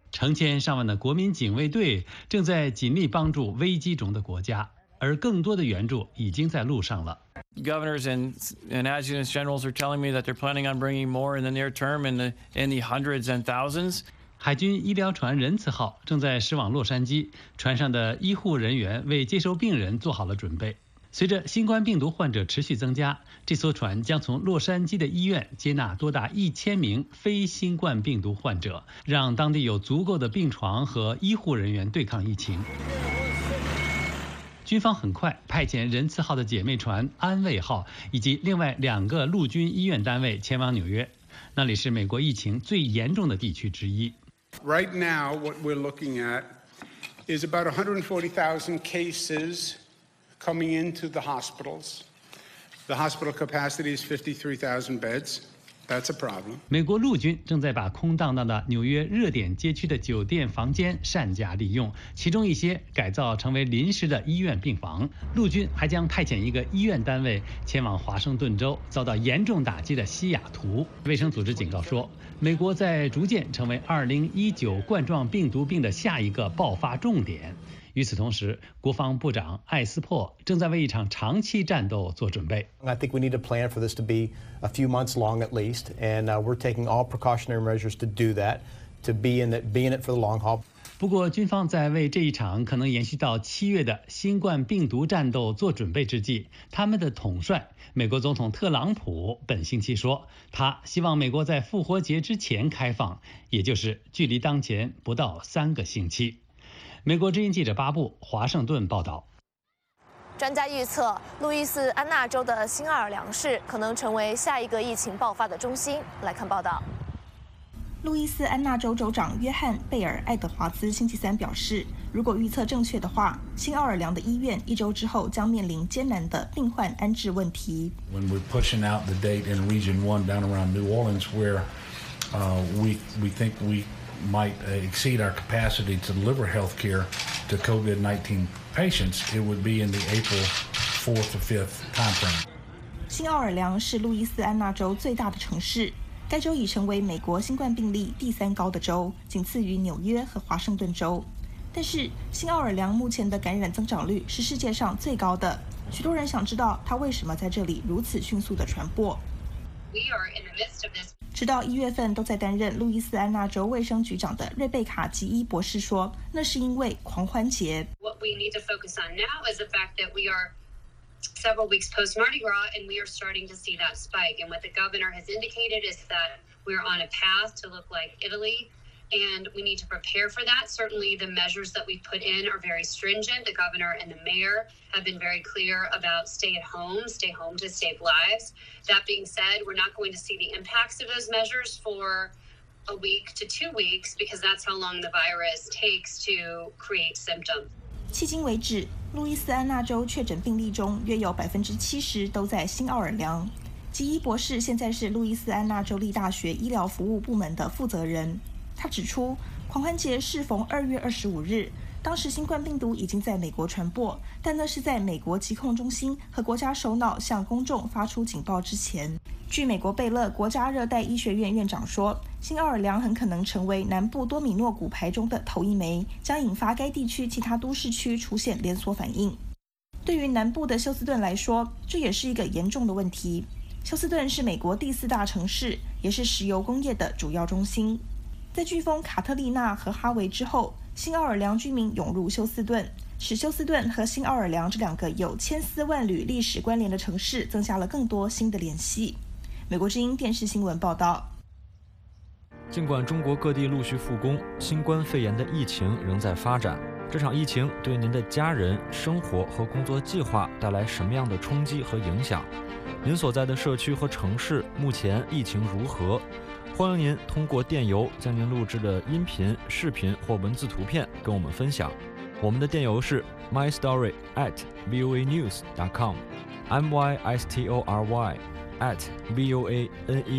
成千上万的国民警卫队正在尽力帮助危机中的国家，而更多的援助已经在路上了。 Governors and and adjutants generals are telling me that they're planning on bringing more in the near term in the in the hundreds and thousands. 海军医疗船仁慈号正在驶往洛杉矶，船上的医护人员为接收病人做好了准备。随着新冠病毒患者持续增加，这艘船将从洛杉矶的医院接纳多达一千名非新冠病毒患者，让当地有足够的病床和医护人员对抗疫情。军方很快派遣仁慈号的姐妹船安慰号以及另外两个陆军医院单位前往纽约，那里是美国疫情最严重的地区之一。 Right now, what we're looking at is about one hundred forty thousand cases coming into the hospitals. The hospital capacity is fifty-three thousand beds. That's a problem. 美国陆军正在把空荡荡的纽约热点街区的酒店房间善加利用，其中一些改造成为临时的医院病房。陆军还将派遣一个医院单位前往华盛顿州遭到严重打击的西雅图。卫生组织警告说，美国在逐渐成为二零一九冠状病毒病的下一个爆发重点。与此同时，国防部长艾斯珀正在为一场长期战斗做准备。 I think we need to plan for this to be a few months long at least, and uh, we're taking all precautionary measures to do that, to be in it, be in it for the long haul. 不过，军方在为这一场可能延续到七月的新冠病毒战斗做准备之际，他们的统帅美国总统特朗普本星期说，他希望美国在复活节之前开放，也就是距离当前不到三个星期。美国之音记者巴布华盛顿报道。 专家预测，路易斯安那州的新奥尔良市可能成为下一个疫情爆发的中心。来看报道。 路易斯安那州州长约翰·贝尔·爱德华兹星期三表示，如果预测正确的话，新奥尔良的医院一周之后将面临艰难的病患安置问题。 When we're pushing out the date in Region One down around New Orleans, where uh, we we think we might exceed our capacity to deliver health care to COVID nineteen patients, it would be in the April fourth or fifth timeframe. 新奥尔良是路易斯安那州最大的城市，该州已成为美国新冠病例第三高的州，仅次于纽约和华盛顿州。但是，新奥尔良目前的感染增长率是世界上最高的。许多人想知道它为什么在这里如此迅速的传播。 We are in the midst of this. 直到一月份都在担任路易斯安那州卫生局长的瑞贝卡·吉伊博士说，那是因为狂欢节。 What we need to focus on now is the fact that we are several weeks post Mardi Gras, and we are starting to see that spike. And what the governor has indicated is that we're on a path to look like Italy, and we need to prepare for that. Certainly, the measures that we put in are very stringent. The governor and the mayor have been very clear about stay at home, stay home to save lives. That being said, we're not going to see the impacts of those measures for a week to two weeks because that's how long the virus takes to create symptoms. 迄今为止，路易斯安那州确诊病例中约有百分之七十都在新奥尔良。吉伊博士现在是路易斯安那州立大学医疗服务部门的负责人。他指出，狂欢节适逢二月二十五日，当时新冠病毒已经在美国传播，但那是在美国疾控中心和国家首脑向公众发出警报之前。据美国贝勒国家热带医学院院长说，新奥尔良很可能成为南部多米诺骨牌中的头一枚，将引发该地区其他都市区出现连锁反应。对于南部的休斯顿来说，这也是一个严重的问题。休斯顿是美国第四大城市，也是石油工业的主要中心。在飓风卡特丽娜和哈维之后，新奥尔良居民涌入休斯顿，使休斯顿和新奥尔良这两个有千丝万缕历史关联的城市增加了更多新的联系。美国之音电视新闻报道。 尽管中国各地陆续复工，新冠肺炎的疫情仍在发展。这场疫情对您的家人、生活和工作计划带来什么样的冲击和影响？您所在的社区和城市目前疫情如何？欢迎您通过电邮将您录制的音频、视频或文字图片跟我们分享。我们的电邮是 my story at voa news dot com，m y s t o r y at voa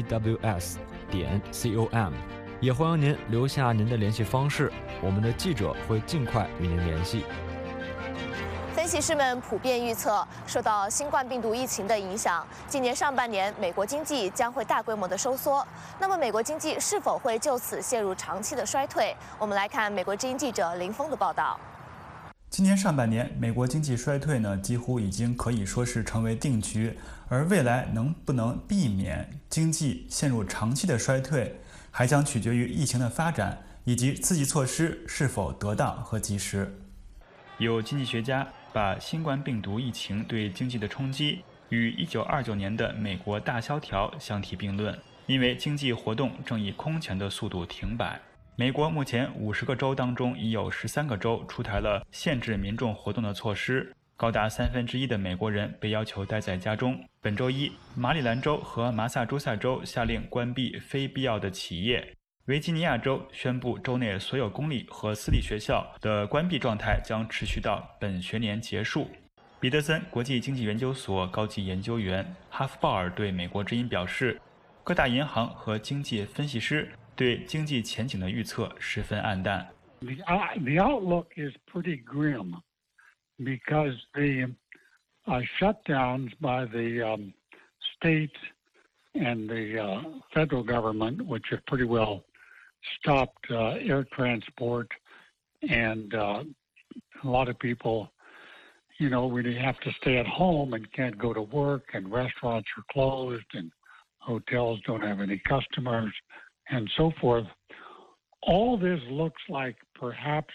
news 点 com。也欢迎您留下您的联系方式，我们的记者会尽快与您联系。 分析师们普遍预测，受到新冠病毒疫情的影响，今年上半年美国经济将会大规模的收缩。那么，美国经济是否会就此陷入长期的衰退？我们来看美国之音记者林峰的报道。 今年上半年，美国经济衰退呢，几乎已经可以说是成为定局。而未来能不能避免经济陷入长期的衰退，还将取决于疫情的发展以及刺激措施是否得当和及时。有经济学家把新冠病毒疫情对经济的冲击与一九二九年的美国大萧条相提并论，因为经济活动正以空前的速度停摆。美国目前五十个州当中已有十三个州出台了限制民众活动的措施，高达三分之一的美国人被要求待在家中。本周一，马里兰州和麻萨诸塞州下令关闭非必要的企业。维吉尼亚州宣布州内所有公立和私立学校的关闭状态将持续到本学年结束。彼得森国际经济研究所高级研究员哈夫鲍尔对美国之音表示，各大银行和经济分析师对经济前景的预测十分暗淡。 The, uh, the outlook is pretty grim because the uh, shutdowns by the um, state and the uh, federal government, which have pretty well stopped uh, air transport, and uh, a lot of people, you know, really have to stay at home and can't go to work, and restaurants are closed, and hotels don't have any customers, and so forth. All this looks like perhaps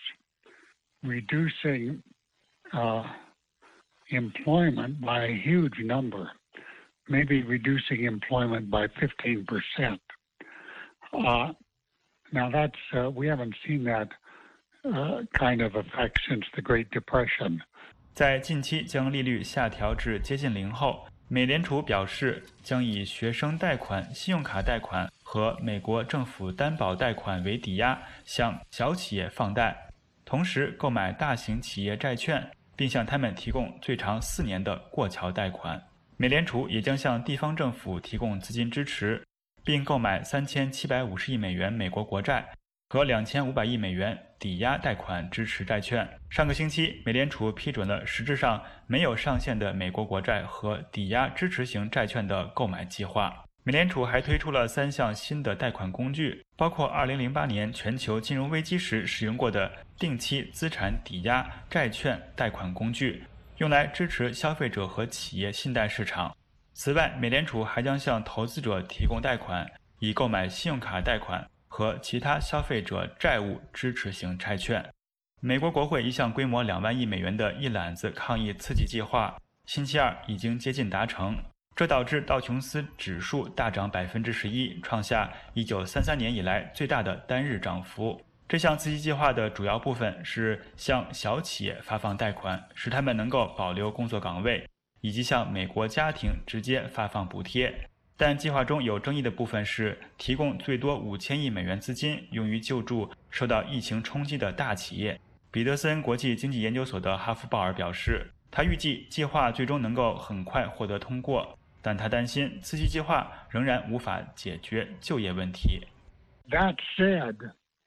reducing uh, employment by a huge number, maybe reducing employment by fifteen percent. Uh, now that's, uh, we haven't seen that uh, kind of effect since the Great Depression. 在近期将利率下调至接近零后，美联储表示将以学生贷款、信用卡贷款和美国政府担保贷款为抵押，向小企业放贷，同时购买大型企业债券，并向他们提供最长四年的过桥贷款。美联储也将向地方政府提供资金支持，并购买三千七百五十亿美元美国国债和两千五百亿美元抵押贷款支持债券。上个星期，美联储批准了实质上没有上限的美国国债和抵押支持型债券的购买计划。美联储还推出了三项新的贷款工具，包括二零零八年全球金融危机时使用过的定期资产抵押债券贷款工具，用来支持消费者和企业信贷市场。此外，美联储还将向投资者提供贷款，以购买信用卡贷款和其他消费者债务支持型债券。美国国会一项规模两万亿美元的一揽子抗疫刺激计划，星期二已经接近达成，这导致道琼斯指数大涨百分之十一，创下一九三三年以来最大的单日涨幅。这项刺激计划的主要部分是向小企业发放贷款，使他们能够保留工作岗位，以及向美国家庭直接发放补贴。但计划中有争议的部分是提供最多五千亿美元资金，用于救助受到疫情冲击的大企业。彼得森国际经济研究所的哈夫鲍尔表示，他预计计划最终能够很快获得通过，但他担心刺激计划仍然无法解决就业问题。 That said,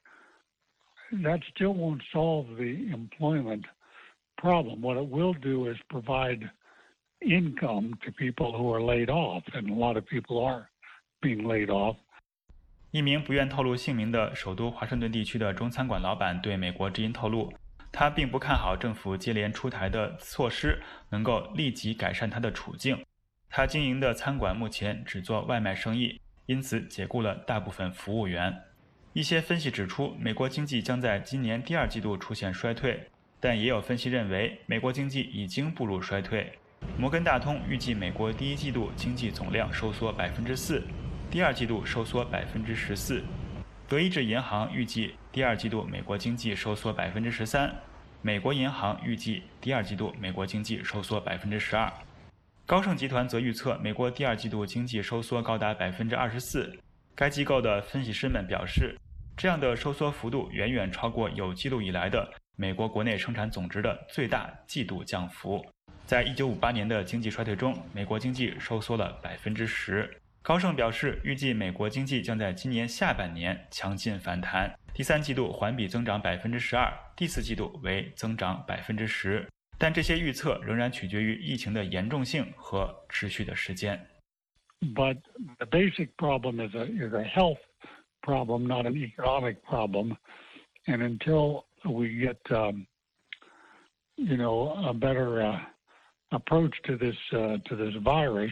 that still won't solve the employment problem. What it will do is provide income to people who are laid off, and a lot of people are being laid off. 一名不愿透露姓名的首都华盛顿地区的中餐馆老板对美国之音透露，他并不看好政府接连出台的措施能够立即改善他的处境。他经营的餐馆目前只做外卖生意，因此解雇了大部分服务员。一些分析指出，美国经济将在今年第二季度出现衰退，但也有分析认为美国经济已经步入衰退。摩根大通预计美国第一季度经济总量收缩百分之四，第二季度收缩百分之十四。德意志银行预计第二季度美国经济收缩百分之十三，美国银行预计第二季度美国经济收缩百分之十二。高盛集团则预测美国第二季度经济收缩高达百分之二十四。该机构的分析师们表示，这样的收缩幅度远远超过有记录以来的美国国内生产总值的最大季度降幅。在一九五八年的经济衰退中，美国经济收缩了百分之十。高盛表示，预计美国经济将在今年下半年强劲反弹，第三季度环比增长百分之十二，第四季度为增长百分之十。 但这些预测仍然取决于疫情的严重性和持续的时间。 But the basic problem is a is a health problem, not an economic problem. And until we get, um, you know, a better uh, approach to this uh, to this virus,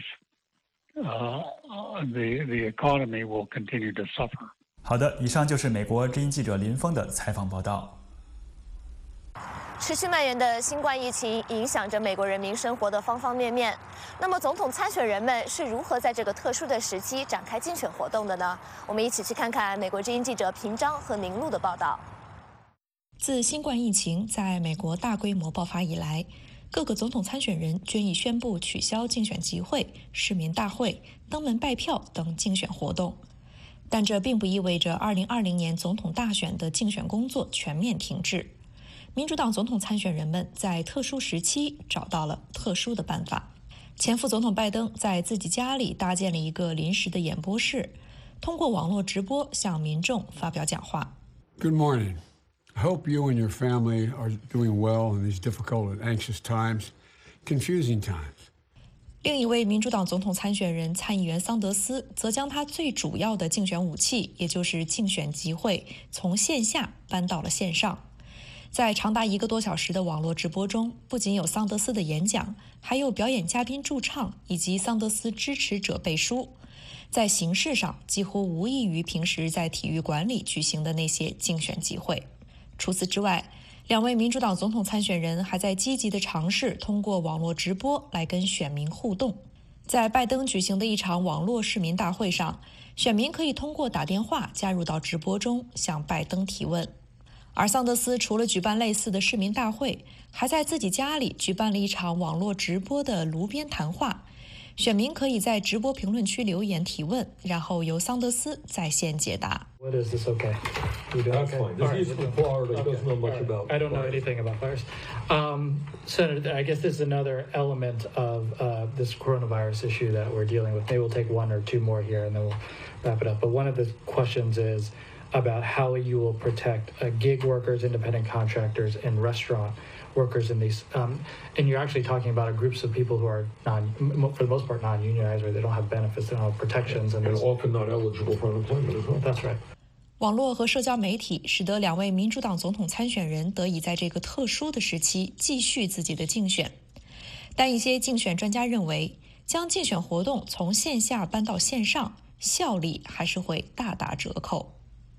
uh, the the economy will continue to suffer. 好的，以上就是美国之音记者林峰的采访报道。 持续蔓延的新冠疫情影响着美国人民生活的方方面面。那么，总统参选人们是如何在这个特殊的时期展开竞选活动的呢？我们一起去看看美国之音记者平章和宁路的报道。 自新冠疫情在美国大规模爆发以来，各个总统参选人均已宣布取消竞选集会、市民大会、登门拜票等竞选活动。但这并不意味着二零二零年总统大选的竞选工作全面停滞。民主党总统参选人们在特殊时期找到了特殊的办法。前副总统拜登在自己家里搭建了一个临时的演播室，通过网络直播向民众发表讲话。 Good morning. I hope you and your family are doing well in these difficult and anxious times, confusing times. 另一位民主党总统参选人参议员桑德斯则将他最主要的竞选武器，也就是竞选集会，从线下搬到了线上。在长达一个多小时的网络直播中，不仅有桑德斯的演讲，还有表演嘉宾驻唱以及桑德斯支持者背书。在形式上，几乎无异于平时在体育馆里举行的那些竞选集会。除此之外，两位民主党总统参选人还在积极地尝试通过网络直播来跟选民互动。在拜登举行的一场网络市民大会上，选民可以通过打电话加入到直播中，向拜登提问。而桑德斯除了举办类似的市民大会，还在自己家里举办了一场网络直播的炉边谈话。选民可以在直播评论区留言提问，然后由桑德斯在线解答。 What is this? Okay. You do? That's Okay. fine. This All right. is from Florida. He doesn't know much All right. about I don't know virus. anything about virus. Um, Senator, I guess this is another element of uh, this coronavirus issue that we're dealing with. Maybe we'll take one or two more here and then we'll wrap it up. But one of the questions is about how you will protect uh, gig workers, independent contractors, and restaurant workers in these. Um, and you're actually talking about groups of people who are non, for the most part, non-unionized, where they don't have benefits, they don't have protections, and, And often not eligible for unemployment as well. That's right. 网络和社交媒体使得两位民主党总统参选人得以在这个特殊的时期继续自己的竞选。但一些竞选专家认为，将竞选活动从线下搬到线上，效力还是会大打折扣。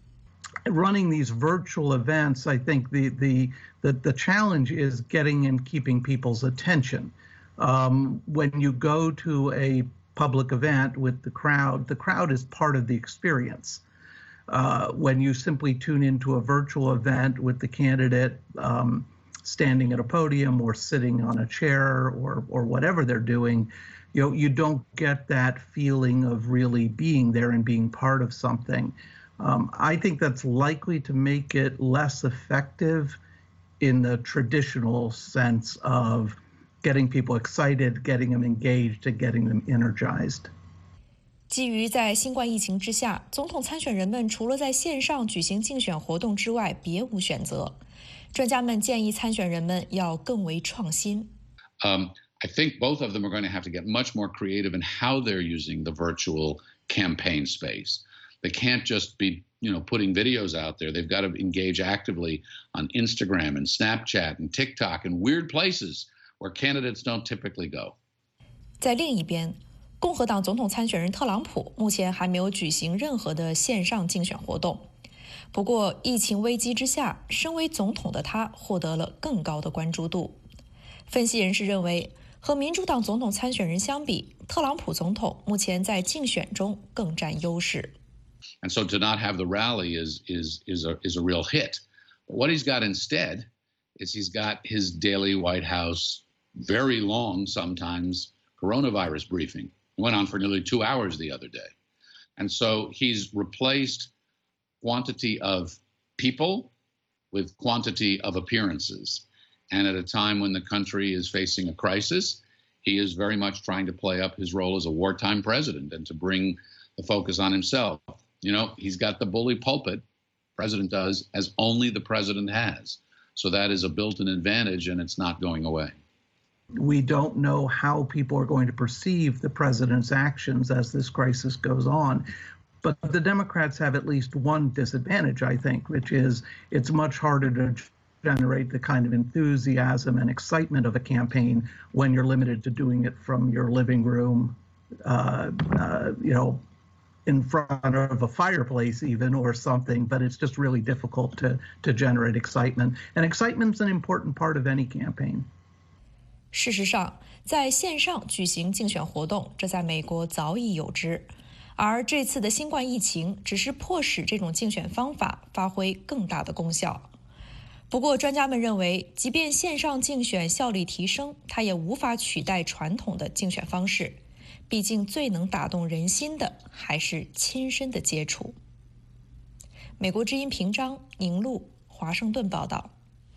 Running these virtual events, I think the the the, the challenge is getting and keeping people's attention. Um, when you go to a public event with the crowd, the crowd is part of the experience. Uh, when you simply tune into a virtual event with the candidate um, standing at a podium or sitting on a chair or or whatever they're doing, you know, you don't get that feeling of really being there and being part of something. Um, I think that's likely to make it less effective in the traditional sense of getting people excited, getting them engaged, and getting them energized. 基于在新冠疫情之下，总统参选人们除了在线上举行竞选活动之外，别无选择。专家们建议参选人们要更为创新。 Um, I think both of them are going to have to get much more creative in how they're using the virtual campaign space. They can't just be, you know, putting videos out there. They've got to engage actively on Instagram and Snapchat and TikTok and weird places where candidates don't typically go. 在另一边，共和党总统参选人特朗普目前还没有举行任何的线上竞选活动。不过，疫情危机之下，身为总统的他获得了更高的关注度。分析人士认为，和民主党总统参选人相比，特朗普总统目前在竞选中更占优势。 And so to not have the rally is is is a is a real hit. But what he's got instead is he's got his daily White House, very long sometimes, coronavirus briefing. It went on for nearly two hours the other day. And so he's replaced quantity of people with quantity of appearances. And at a time when the country is facing a crisis, he is very much trying to play up his role as a wartime president and to bring the focus on himself. You know, he's got the bully pulpit, president does, as only the president has. So that is a built-in advantage, and it's not going away. We don't know how people are going to perceive the president's actions as this crisis goes on. But the Democrats have at least one disadvantage, I think, which is it's much harder to generate the kind of enthusiasm and excitement of a campaign when you're limited to doing it from your living room, uh, uh, you know, in front of a fireplace even or something, but it's just really difficult to, to generate excitement. And excitement's an important part of any campaign. 事实上，在线上举行竞选活动，这在美国早已有之。而这次的新冠疫情只是迫使这种竞选方法发挥更大的功效。不过，专家们认为，即便线上竞选效率提升，它也无法取代传统的竞选方式。毕竟，最能打动人心的还是亲身的接触。美国之音平章宁路，华盛顿报道。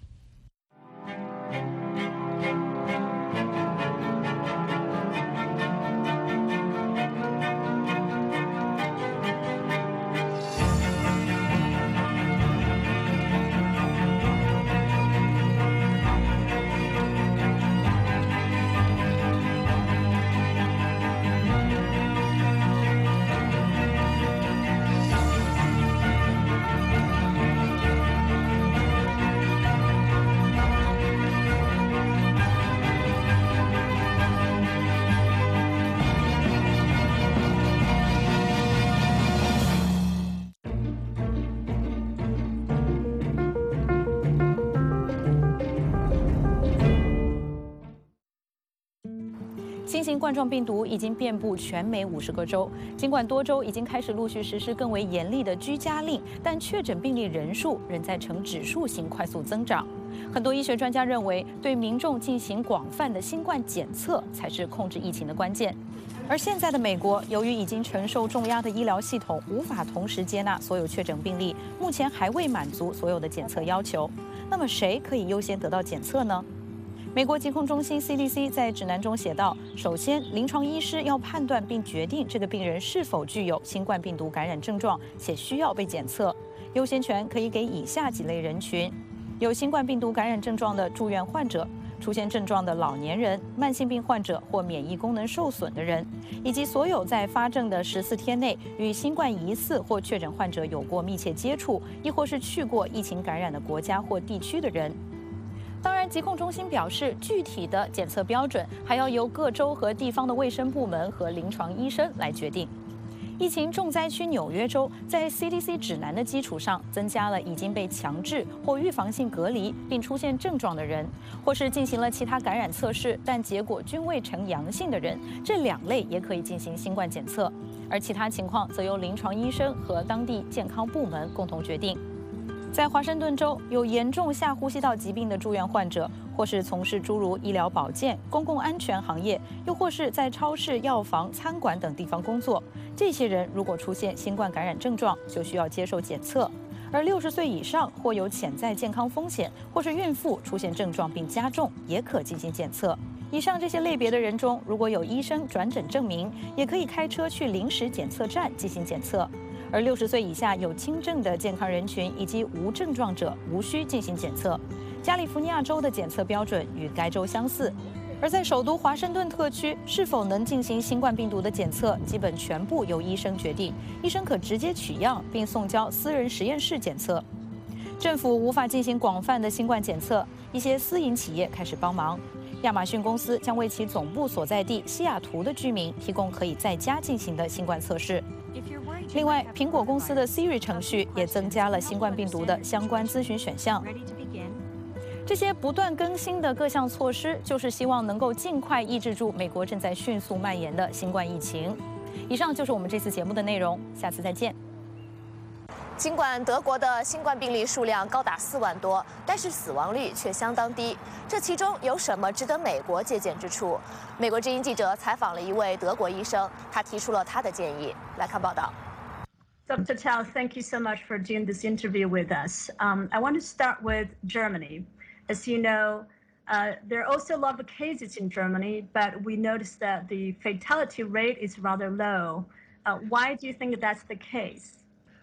新型冠状病毒已经遍布全美五十个州，尽管多州已经开始陆续实施更为严厉的居家令，但确诊病例人数仍在呈指数型快速增长。很多医学专家认为，对民众进行广泛的新冠检测才是控制疫情的关键。而现在的美国，由于已经承受重压的医疗系统无法同时接纳所有确诊病例，目前还未满足所有的检测要求。那么，谁可以优先得到检测呢？美国疾控中心 C D C 在指南中写道：首先，临床医师要判断并决定这个病人是否具有新冠病毒感染症状，且需要被检测。优先权可以给以下几类人群：有新冠病毒感染症状的住院患者、出现症状的老年人、慢性病患者或免疫功能受损的人，以及所有在发症的十四天内与新冠疑似或确诊患者有过密切接触，亦或是去过疫情感染的国家或地区的人。当然，疾控中心表示，具体的检测标准还要由各州和地方的卫生部门和临床医生来决定。疫情重灾区纽约州在 C D C 指南的基础上，增加了已经被强制或预防性隔离并出现症状的人，或是进行了其他感染测试但结果均未呈阳性的人，这两类也可以进行新冠检测。而其他情况则由临床医生和当地健康部门共同决定。在华盛顿州，有严重下呼吸道疾病的住院患者，或是从事诸如医疗保健、公共安全行业，又或是在超市、药房、餐馆等地方工作，这些人如果出现新冠感染症状，就需要接受检测。而六十岁以上或有潜在健康风险，或是孕妇出现症状并加重，也可进行检测。以上这些类别的人中，如果有医生转诊证明，也可以开车去临时检测站进行检测。而六十岁以下有轻症的健康人群以及无症状者无需进行检测。加利福尼亚州的检测标准与该州相似。而在首都华盛顿特区，是否能进行新冠病毒的检测，基本全部由医生决定。医生可直接取样并送交私人实验室检测。政府无法进行广泛的新冠检测，一些私营企业开始帮忙。亚马逊公司将为其总部所在地西雅图的居民提供可以在家进行的新冠测试。另外，苹果公司的 Siri 程序也增加了新冠病毒的相关咨询选项。这些不断更新的各项措施，就是希望能够尽快抑制住美国正在迅速蔓延的新冠疫情。以上就是我们这次节目的内容，下次再见。 尽管德国的新冠病例数量高达四万多，但是死亡率却相当低。这其中有什么值得美国借鉴之处？美国之音记者采访了一位德国医生，他提出了他的建议。来看报道。 Doctor Tao, thank you so much for doing this interview with us. Um, I want to start with Germany. As you know, uh, there are also a lot of cases in Germany, but we noticed that the fatality rate is rather low. Uh, why do you think that's the case?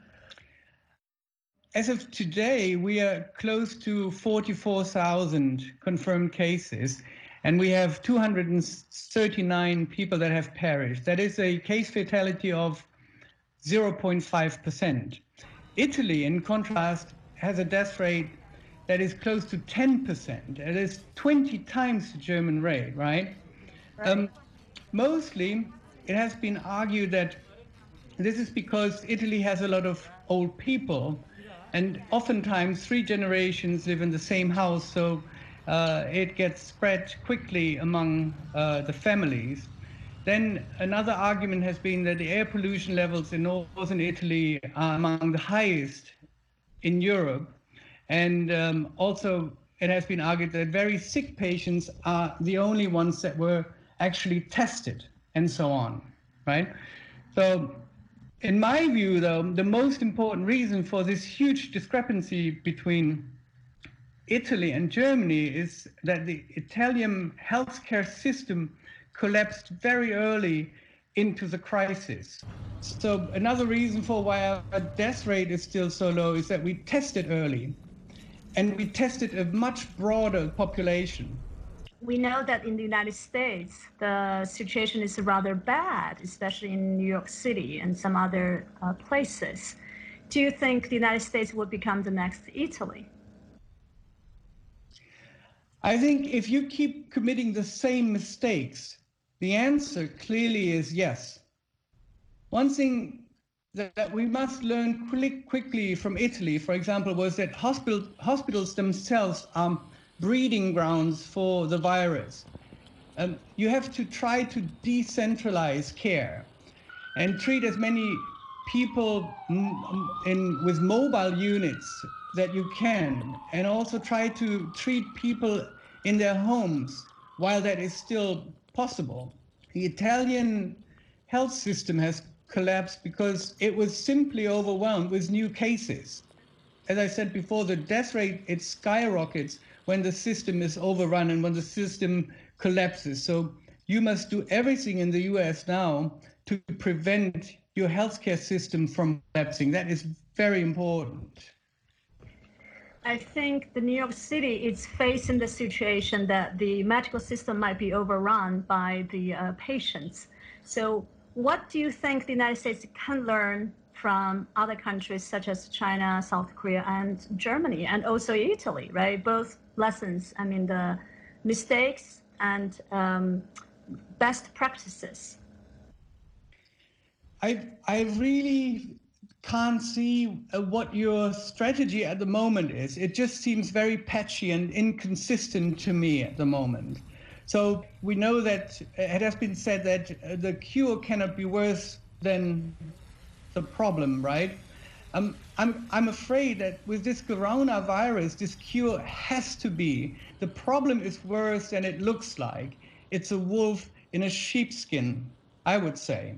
As of today, we are close to forty-four thousand confirmed cases, and we have two hundred thirty-nine people that have perished. That is a case fatality of zero point five percent. Italy, in contrast, has a death rate that is close to ten percent. It is twenty times the German rate, right? right. Um, mostly, it has been argued that this is because Italy has a lot of old people, and oftentimes three generations live in the same house, so uh, it gets spread quickly among uh, the families. Then another argument has been that the air pollution levels in northern Italy are among the highest in Europe. And um, also it has been argued that very sick patients are the only ones that were actually tested and so on, right? So in my view, though, the most important reason for this huge discrepancy between Italy and Germany is that the Italian healthcare system collapsed very early into the crisis. So another reason for why our death rate is still so low is that we tested early, and we tested a much broader population. We know that in the United States, the situation is rather bad, especially in New York City and some other uh, places. Do you think the United States will become the next Italy? I think if you keep committing the same mistakes, the answer clearly is yes. One thing that, that we must learn quick, quickly from Italy, for example, was that hospital, hospitals themselves are breeding grounds for the virus. Um, you have to try to decentralize care and treat as many people in, with mobile units that you can, and also try to treat people in their homes while that is still possible. The Italian health system has collapsed because it was simply overwhelmed with new cases. As I said before, the death rate, it skyrockets when the system is overrun and when the system collapses. So you must do everything in the U S now to prevent your healthcare system from collapsing. That is very important. I think the New York City is facing the situation that the medical system might be overrun by the uh, patients. So what do you think the United States can learn from other countries such as China, South Korea, and Germany, and also Italy, right? Both lessons, I mean, the mistakes and um, best practices. I, I really can't see uh, what your strategy at the moment is. It just seems very patchy and inconsistent to me at the moment. So we know that it has been said that uh, the cure cannot be worse than the problem, right? Um, I'm, I'm afraid that with this coronavirus, this cure has to be. The problem is worse than it looks like. It's a wolf in a sheepskin, I would say.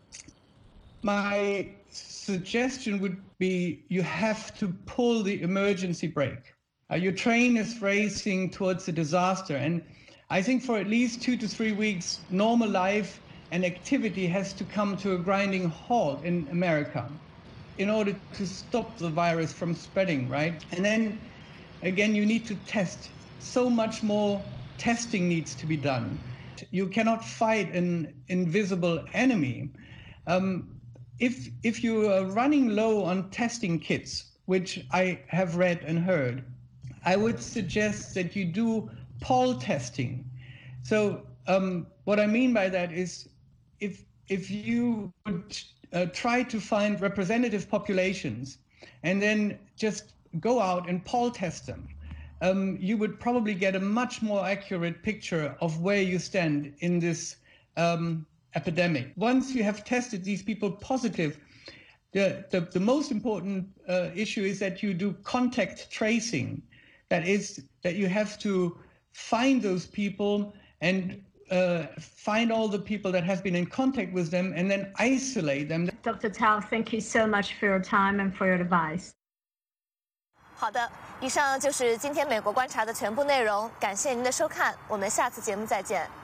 My suggestion would be you have to pull the emergency brake. Uh, your train is racing towards a disaster, and I think for at least two to three weeks, normal life and activity has to come to a grinding halt in America in order to stop the virus from spreading, right? And then again, you need to test. So much more testing needs to be done. You cannot fight an invisible enemy. Um, if, if you are running low on testing kits, which I have read and heard, I would suggest that you do poll testing. So um, what I mean by that is if, if you would uh, try to find representative populations and then just go out and poll test them, um, you would probably get a much more accurate picture of where you stand in this um, epidemic. Once you have tested these people positive, the, the, the most important uh, issue is that you do contact tracing. That is, that you have to find those people and uh, find all the people that have been in contact with them and then isolate them. Doctor Tao, thank you so much for your time and for your advice. 好的，以上就是今天美国观察的全部内容，感谢您的收看，我们下次节目再见。